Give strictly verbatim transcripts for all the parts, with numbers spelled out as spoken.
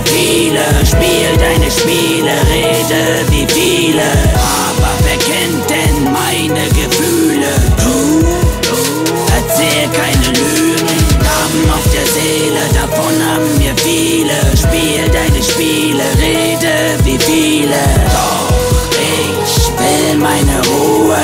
mir viele. Spiel deine Spiele, rede wie viele. Aber wer kennt denn meine Gefühle? Du, du, erzähl keine Lügen. Namen auf der Seele, davon haben wir viele. Spiel deine Spiele, rede wie viele. Doch ich will meine Ruhe.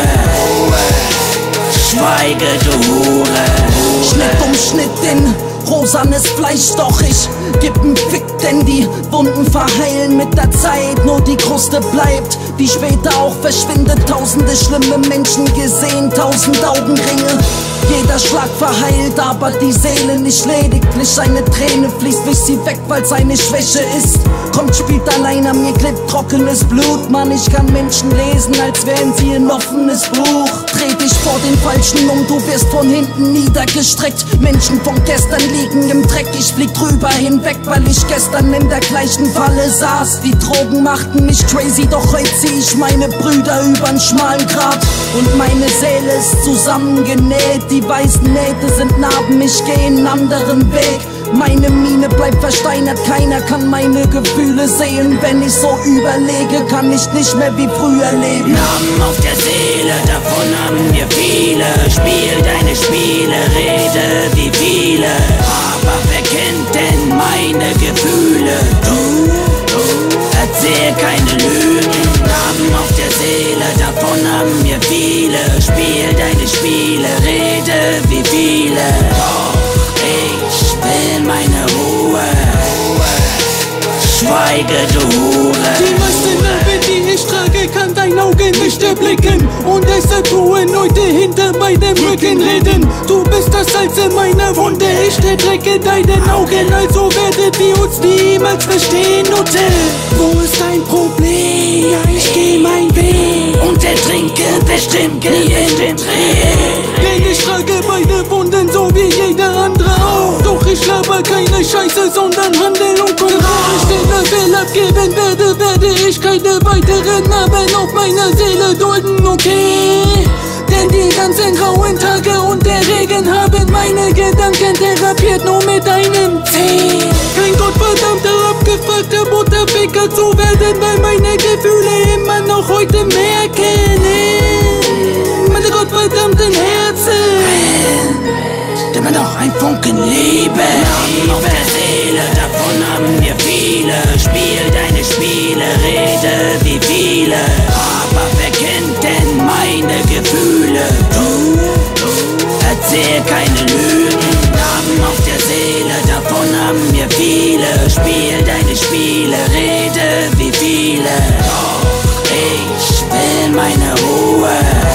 Schweige, du Hure. Schnitt um Schnitt in rosanes Fleisch, doch ich geb n Fick, denn die Wunden verheilen mit der Zeit, nur die Kruste bleibt, die später auch verschwindet. Tausende schlimme Menschen gesehen, tausend Augenringe, jeder Schlag verheilt, aber die Seele nicht. Lediglich eine Träne fließt, wisch sie weg, weil's eine Schwäche ist. Kommt, spielt allein an mir, klebt trockenes Blut. Mann, ich kann Menschen lesen, als wären sie ein offenes Buch. Dreh dich vor den Falschen um, du wirst von hinten niedergestreckt. Menschen von gestern liegen im Dreck, ich flieg drüber hinweg, weil ich gestern in der gleichen Falle saß. Die Drogen machten mich crazy, doch heute zieh ich meine Brüder übern schmalen Grat. Und meine Seele ist zusammengenäht, die weißen Nähte sind Narben, ich geh einen anderen Weg. Meine Miene bleibt versteinert, keiner kann meine Gefühle sehen. Wenn ich so überlege, kann ich nicht mehr wie früher leben. Namen auf der Seele, davon haben wir viele. Spiel deine Spiele, rede wie viele. Aber wer kennt denn meine Gefühle? Du, du, erzähl keine Lügen. Namen auf der Seele, davon haben wir viele. Spiel deine Spiele, rede wie viele. Doch ich will meine Ruhe. Schweige, du Hure. Die meisten Narben, die ich trage, kann dein Auge nicht erblicken. Und deshalb tun Leute hinter meinem Rücken reden. Du bist das Salz in meiner Wunde, ich erdrecke deinen Augen. Also werdet ihr uns niemals verstehen. Und wo ist dein Problem? Ja, ich geh mein Weg und ertrinke bestimmt nie in den Tränen. Denn ich trage meine Wunden, so wie jeder andere auch. Doch ich laber keine Scheiße, sondern Handel und Courage. Wenn ich will abgeben werde, werde ich keine weiteren Narben auf meiner Seele dulden, okay? Denn die ganzen grauen Tage und der Regen haben meine Gedanken therapiert, nur mit einem Zeh. Kein gottverdammter, abgefuckter Mutterficker zu werden, weil meine Gefühle immer noch heute merken. Meine gottverdammten Herzen. Immer noch ein Funken Liebe. Namen auf der Seele, davon haben wir viele. Spiel deine Spiele, rede wie viele. Aber wer kennt denn meine Gefühle? Du, du, erzähl keine Lügen. Namen auf der Seele, davon haben wir viele. Spiel deine Spiele, rede wie viele. Doch ich will meine Ruhe.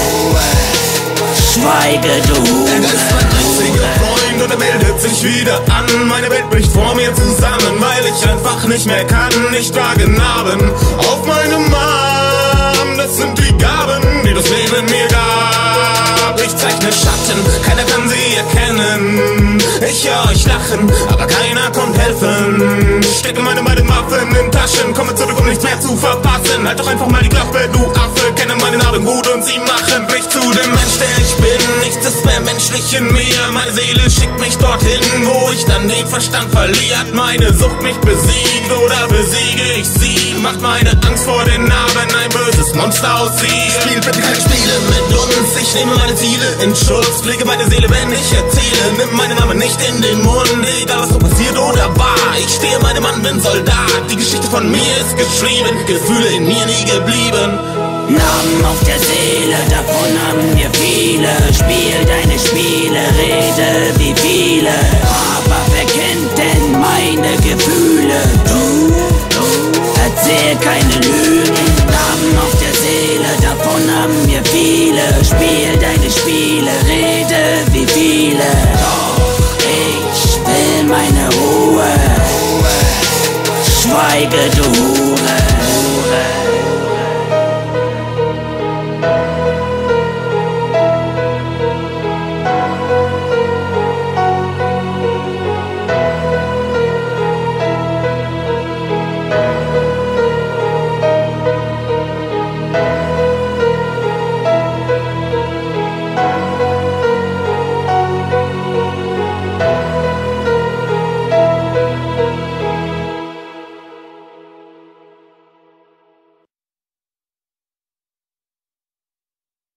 Schweige, du Hure. Freund und er meldet sich wieder an. Meine Welt bricht vor mir zusammen, weil ich einfach nicht mehr kann. Ich trage Narben auf meinem Arm. Das sind die Gaben, die das Leben mir gab. Ich zeichne Schatten, keiner kann sie erkennen. Ich höre euch lachen, aber keiner kommt helfen. Stecke meine beiden Waffen in Taschen, komme zurück, um nichts mehr zu verpassen. Halt doch einfach mal die Klappe, du Affe. Kenne meine Narben gut und sie machen mich zu dem Mensch, der ich bin. Nichts ist mehr menschlich in mir. Meine Seele schickt mich dorthin, wo ich dann den Verstand verliert. Meine Sucht mich besiegt oder besiege ich sie. Macht meine Angst vor den Narben ein böses Monster aus sie. Spiel bitte keine Spiele mit uns. Ich nehme meine Ziele in Schutz. Pflege meine Seele, wenn ich erzähle. Nimm meinen Namen nicht in den Mund. Egal was so passiert oder war. Ich stehe meinem Mann, bin Soldat. Die Geschichte von mir ist geschrieben. Gefühle in mir nie geblieben. Namen auf der Seele, davon haben wir viele. Spiel deine Spiele, rede wie viele. Aber wer kennt denn meine Gefühle? Du, du, erzähl keine Lügen. Namen auf der Seele, davon haben wir viele. Spiel deine Spiele, rede wie viele. Doch ich will meine Ruhe. Schweige, du Hure.